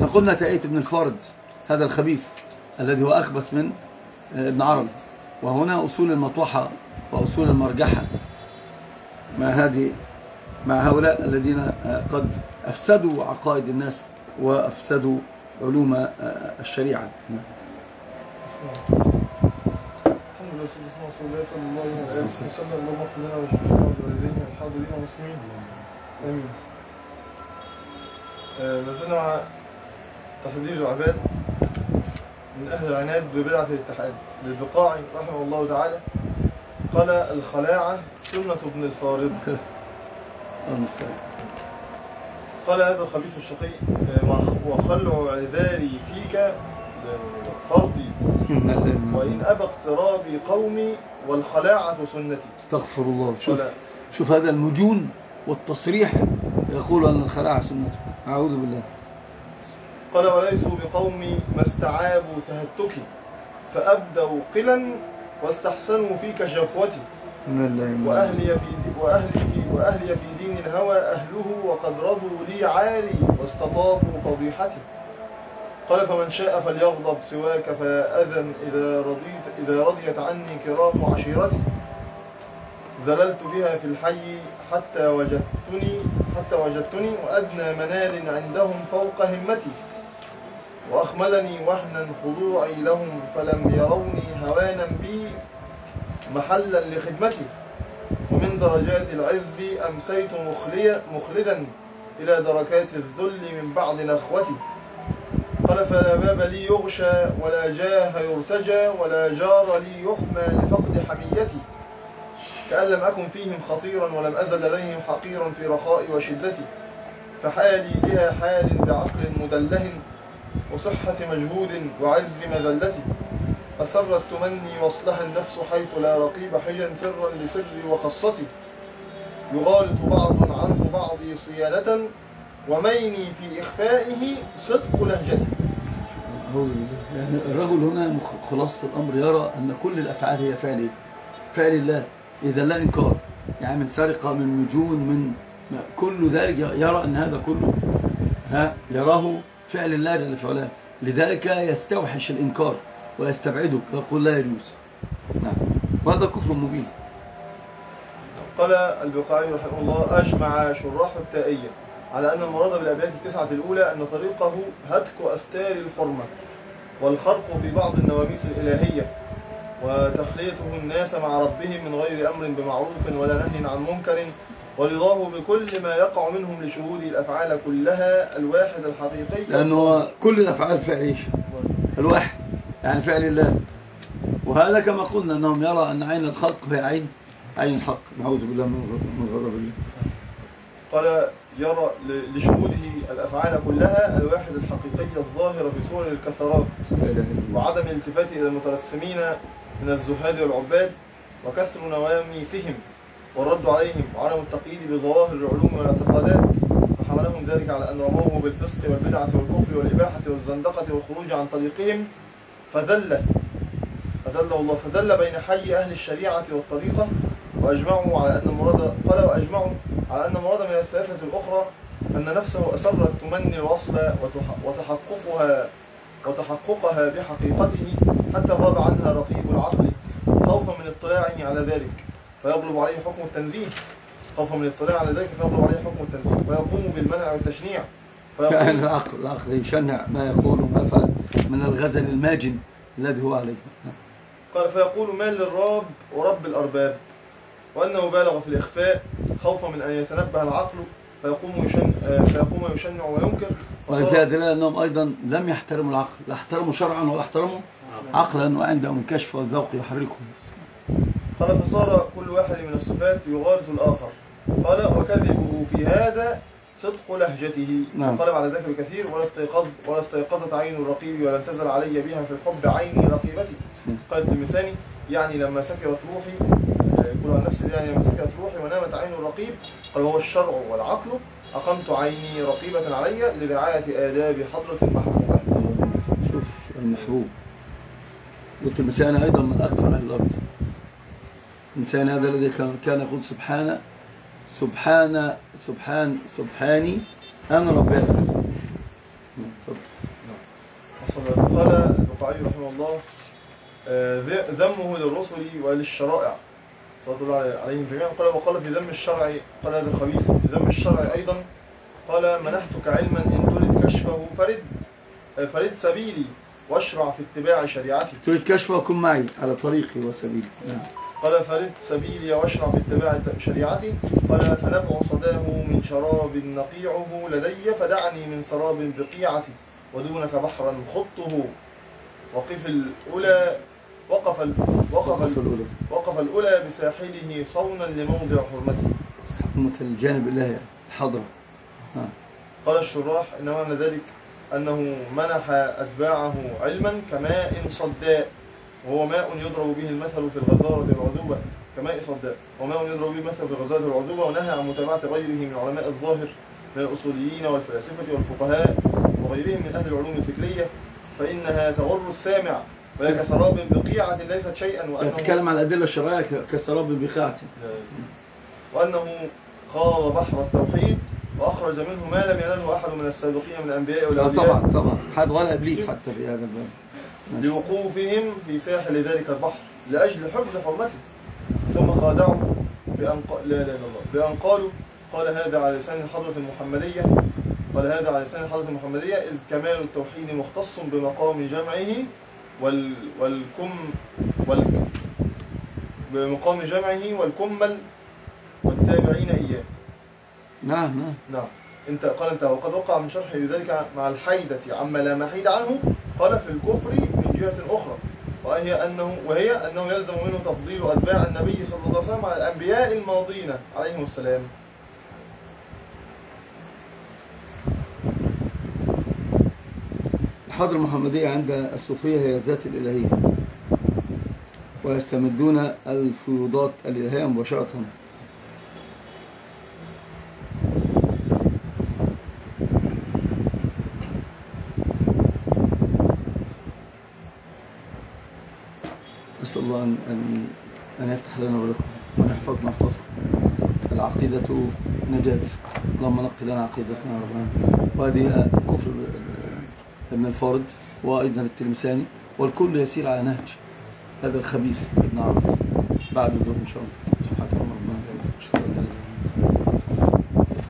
قلنا تأية ابن الفارد هذا الخبيث الذي هو أخبث من ابن عربي. وهنا أصول المطوحة وأصول المرجحة مع هؤلاء الذين قد أفسدوا عقائد الناس وأفسدوا علوم الشريعة. الحمد لله رسول الله صلى الله عليه وسلم. اللهم اغفر لنا وشفينا والوالدين والحاضرين والمسلمين آمين. نزلنا مع تحذير العباد من أهل العناد ببدعة الاتحاد للبقاعي رحمه الله تعالى. قال الخلاعة سنة ابن الفارض. قال هذا الخبيث الشقي وخلع عذاري فيك فرضي وإن أبى اقترابي قومي والخلاعة سنتي. استغفر الله. شوف هذا المجون والتصريح يقول أن الخلاعة سنته. أعوذ بالله. قال وليسوا بقومي ما استعابوا تهتكي فأبدوا قلا واستحسنوا فيك جفوتي وأهلي في دين الهوى أهله وقد رضوا لي عالي واستطابوا فضيحتي. قال فمن شاء فليغضب سواك فأذن إذا رضيت عني كرام عشيرتي. ذللت بها في الحي حتى وجدتني وأدنى منال عندهم فوق همتي. وأخملني وهنا خضوعي لهم فلم يروني هوانا بي محلا لخدمتي. ومن درجات العز أمسيت مخلدا إلى دركات الذل من بعد نخوتي. قال فلا باب لي يغشى ولا جاه يرتجى ولا جار لي يحمى لفقد حميتي. كأن لم أكن فيهم خطيرا ولم أزل لديهم حقيرا في رخائي وشدتي. فحالي بها حال بعقل مدله وصحة مجهود وعز مذلتي. أسرت تمني وصلها النفس حيث لا رقيب حجا سرا لسري وخصتي. يغالط بعض عنه بعضي صيانة وميني في إخفائه صدق لهجتي. يعني الرجل هنا خلاصة الأمر يرى أن كل الأفعال هي فعل الله، إذا لا إنكار. يعني من سرقة، من مجون، من كل ذلك يرى أن هذا كله يراه فعل الله جل في علاه. لذلك يستوحش الإنكار ويستبعده ويقول لا يجوز. نعم. وهذا كفر مبين. قال البقاعي رحمه الله أجمع شراح التائية على أن المراد بالأبيات التسعة الأولى أن طريقه هتك أستار الحرمة والخرق في بعض النواميس الإلهية وتخليته الناس مع ربهم من غير أمر بمعروف ولا نهي عن منكر ورضاه بكل ما يقع منهم لشهود الأفعال كلها الواحد الحقيقي. لأنه كل الأفعال فعل الواحد، يعني فعل الله. وهذا كما قلنا أنهم يرى أن عين الخلق هي عين الحق. نعوذ بالله من غضب الله. قال يرى لشهوده الأفعال كلها الواحد الحقيقي الظاهر في صور الكثرات وعدم الالتفات إلى المترسمين من الزهاد والعباد وكسر نواميسهم والرد عليهم وعدم التقييد بظواهر العلوم والاعتقادات. فحملهم ذلك على أن رموه بالفسق والبدعة والكفر والإباحة والزندقة والخروج عن طريقهم فذل بين حي أهل الشريعة والطريقة. وأجمعوا على أن المراد من الثلاثة الأخرى أن نفسه أسرت تمني الوصل وتحققها بحقيقته حتى غاب عنها رقيب العقل خوفا من اطلاعه على ذلك فيغلب عليه حكم التنزيه. فيقوم بالمنع والتشنيع. يعني العقل يشنع ما يقول وما فعل من الغزل الماجن الذي هو عليه. قال فيقول ما للرب ورب الأرباب وأنه بالغ في الإخفاء خوفا من أن يتنبه العقل فيقوم يشنع وينكر. وفي دلالة أنهم أيضا لم يحترموا العقل، لا احترموا شرعا ولا احترموا عقلا، وعندهم الكشف والذوق يحركهم. قال فصار كل واحد من الصفات يغالط الآخر. قال وكذبه في هذا صدق لهجته. قال بعد ذلك بكثير ولا استيقظت عين الرقيب ولم تزل علي بها في الحب عيني رقيبتي. قالت المساني يعني لما سكرت روحي، يقول عن نفسه يعني لما سكرت روحي ونامت عين الرقيب قال هو الشرع والعقل أقمت عيني رقيبة علي لرعاية آداب حضرة المحبوبة. شوف المحبوب. قلت المساني أيضا من أكثر أهل الأرض. المساني هذا الذي كان يقول سبحاني أنا رب العالمين. الصلاة. قال البقاعي رحمه الله ذمه للرسل وللشرائع صلى الله عليهم جميعا. قال وقال في ذم الشرع، قال هذا الخبيث في ذم الشرع أيضا، قال منحتك علما إن تريد كشفه فرد سبيلي واشرع في اتباع شريعتي. تريد كشفه وكن معي على طريقي وسبيلي. نعم. قال فرد سبيلي واشرع في اتباع شريعتي. قال فنبع صداه من شراب نقيعه لدي فدعني من سراب بقيعتي ودونك بحرا خطه وقف الأولى وقف الأولى بساحله صونا لموضع حرمته. حرمة الجانب الإلهي الحضرة. قال الشراح إن معنى ذلك أنه منح أتباعه علما كماء صداء، وهو ماء يضرب به المثل في الغزارة والعذوبة كماء صداء، وماء يضرب به المثل في الغزارة والعذوبة، ونهى عن متابعة غيره من علماء الظاهر من الأصوليين والفلاسفة والفقهاء وغيرهم من أهل العلوم الفكرية، فإنها تغر السامع وهي كسراب بقيعة ليست شيئا، وأنه يتكلم على الأدلة الشرعية كسراب بقيعة، وأنه خاض بحر التوحيد وأخرج منه ما لم ينله أحد من السابقين من الأنبياء والأولياء. طبعا حد ولا إبليس حتى في هذا الباب، لوقوفهم في ساحل ذلك البحر لأجل حفظ حرمته، ثم خادعوا بأن قالوا قال هذا على لسان الحضرة المحمدية، إذ كمال التوحيد مختص بمقام جمعه والكمل والتابعين إياه. نعم. قال وقد وقع من شرحه لذلك مع الحيدة عما لا محيد عنه، قال في الكفر من جهة أخرى، وهي أنه يلزم منه تفضيل أتباع النبي صلى الله عليه وسلم على الأنبياء الماضين عليهم السلام. الحضرة المحمدية عند الصوفية هي الذات الإلهية، ويستمدون الفيوضات الإلهية مباشرة. أسأل الله أن يفتح لنا ولكم وأن يحفظنا ويحفظكم. العقيدة نجاة، اللهم نقي لنا عقيدتنا يا رب. وهذه كفر ابن الفارض وأيضا التلمساني، والكل يسير على نهج هذا الخبيث ابن عرب بعد الظهر إن شاء الله. سبحانك اللهم